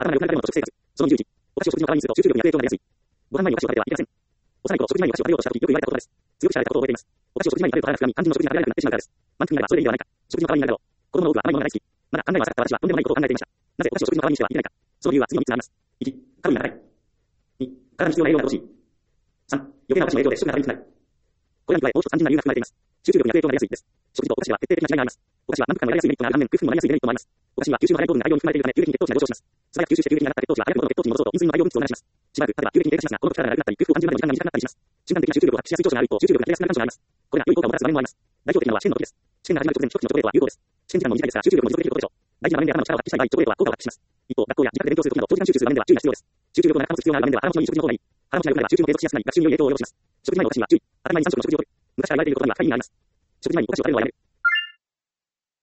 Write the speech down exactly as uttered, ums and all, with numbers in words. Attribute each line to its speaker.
Speaker 1: 頭が良くなるための食生活。そのにじゅういち、お菓子を食事の代わりにすると集中力に悪影響が出やすい。ご飯前にお菓子を食べてはいけません。幼い頃、食事前にお菓子を食べようとしたとき、よく言われた言葉です。強く知られたことを覚えています。お菓子を食事前に食べると腹が膨らみ、肝心の食事が食べられなくなってしまうからです。満腹になればそれでいいではないか。食事の代わりになるだろう。子供の多くは甘いものが大好き。まだ考えも浅かった私はとんでもないことを考えていました。なぜお菓子を食事の代わりにしてはいけないか。その理由は次のみっつあります。いち、カロリーが高い。に、体に必要な栄養が乏しい。さん、余計なお菓子の影響で食が長引きになる。これらに加え、もう一つ単純な理由が含まれています。集中力に悪影響が出やすいです。食事とお菓子では決定的な違いがあります。お菓子は満腹感が得られやすいメリットがある反面、空腹もなりやすいデメリットもあります。お菓子には吸収の早い糖分が大量に含まれているため、急激に血糖値が上昇します。素早く吸収して急激に上がった血糖値は早く元の血糖値に戻そうとインスリンの大量分泌を促します。しばらく経てば急激に低下しますが、この時力がなくなったり、空腹を感じるまでの時間が短くなったりします。瞬間的な集中力を発揮しやすい長所がある一方、集中力が切れやすくなる長所があります。これら良い効果をもたらす場面もあります。代表的なのは試験の時です。試験が始まる直前に一口のチョコレートは有効です。試験時間も短いですが、集中力も持続できることでしょう。大事な場面で頭の力を発揮したい場合、チョコレートは効果を発揮します。一方、学校や自宅で勉強する時など長時間集中する場面では注意が必要です。集中力をなかなか持つ必要がある場面では腹持ちのいい食事の方がいい。腹持ちが良くなれば集中も継続しやすくなり、学習に良い影響を及ぼします。食事前のお菓子には注意。当たり前にさん食の食事をとる。昔から言われていることには深い意味があります。食事前にお菓子を食べるのはやめる。